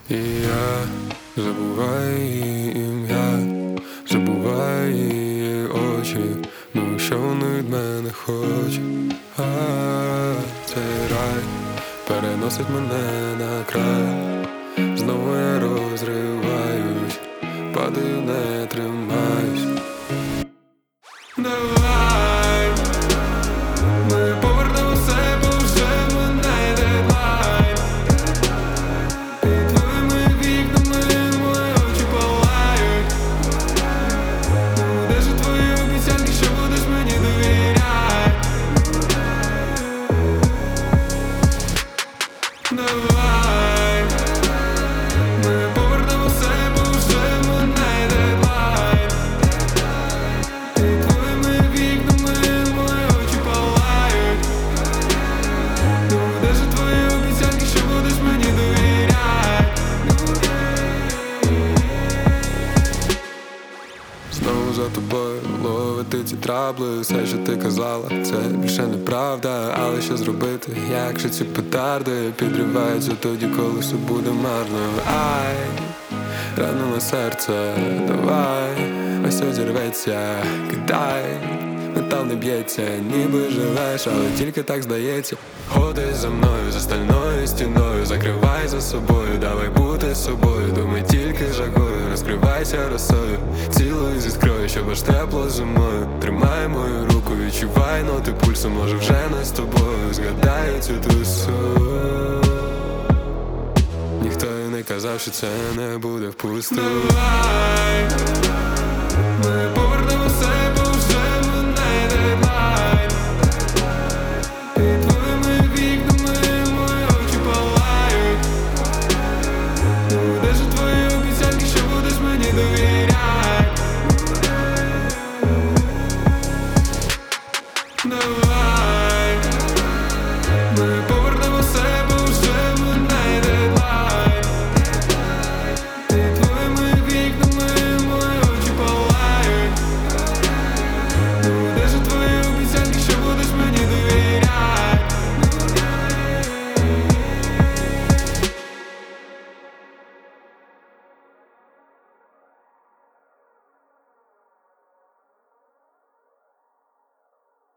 І я забуваю її ім'я, забуваю її очі, ну що вони від мене хочуть. Цей рай переносить мене на край. Знову я розриваюсь, падаю, не тримаюсь. Давай, ми повернемо себе, вже мене дедлайн. Під твоїми вікнами мої очі палають. Ну де ж твої обіцянки, що будеш мені довіряти? Давай, ми повернемо себе, вже мене дедлайн. Під твоїми вікнами мої очі палають. Ну де ж твої обіцянки, що будеш мені довіряти? Знову за тобою ловити ці трабли. Все, що ти казала, це більше неправда. Але що зробити, якщо ці петарди підриваються тоді, коли все буде марно? Ай, ранило серце, давай, ось одірветься, кидай. Метал не б'ється, ніби живеш, але тільки так здається. Ходи за мною, за стальною стіною, закривай за собою, давай бути собою. Думай тільки жагою, розкривайся росою. Цілуй зі скрою, щоб аж тепло зимою. Тримай мою руку, відчувай ноти пульсу, може вже не з тобою. Згадаю цю тусу. Ніхто й не казав, що це не буде впусту. Давай, ми повернемо себе, вже мене дедлайн. Під твоїми вікнами мої очі палають. Ну де ж твої обіцянки, що будеш мені довіряти? Давай.